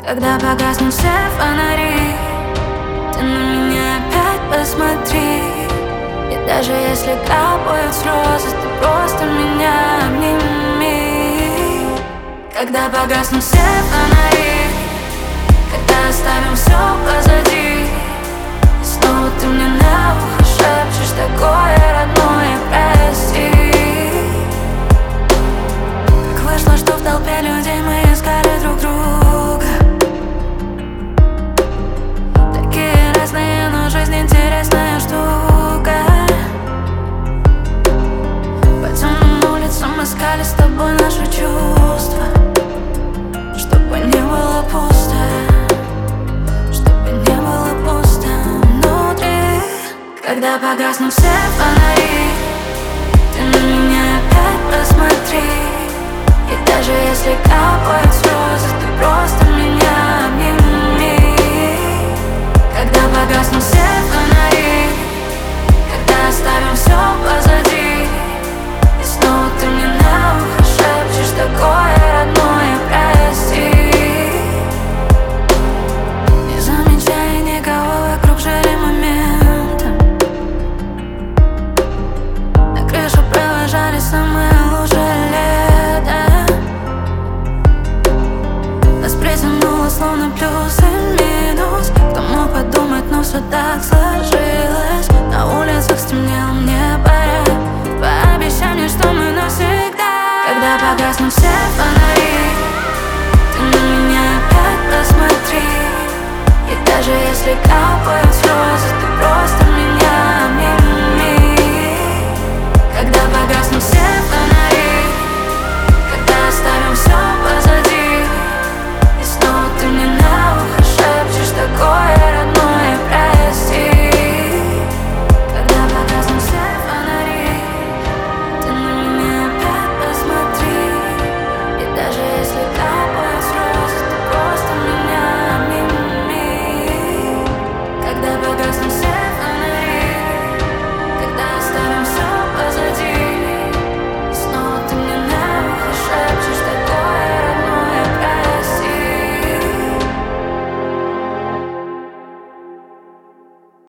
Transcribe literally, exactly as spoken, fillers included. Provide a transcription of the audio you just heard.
Когда погаснут все фонари, ты на меня опять посмотри. И даже если капают слезы, ты просто меня обними. Когда погаснут все фонари, когда оставим все позади, и снова ты мне на ухо шепчешь такое родное прости. Как вышло, что в толпе людей мы искали друг друга, такие разные, но жизнь интересная штука. По темным улицам искали с тобой наши чувства, чтобы не было пусто, чтобы не было пусто внутри. Когда погаснут все фонари, ты на меня опять посмотри. И даже если капают слезы, ты просто меня обними. Когда погаснут все фонари, когда оставим все позади, и снова ты мне на ухо шепчешь такое родное прости. Не замечая никого вокруг, жили моментом. На крышу провожали самое лучшее лето. Нас притянуло словно плюс и минус. Кто мог подумать, но все так сложилось. На улицах стемнело, мне пора. Пообещай мне, что мы навсегда. Когда погаснут все фонари, ты на меня опять посмотри. И даже если капает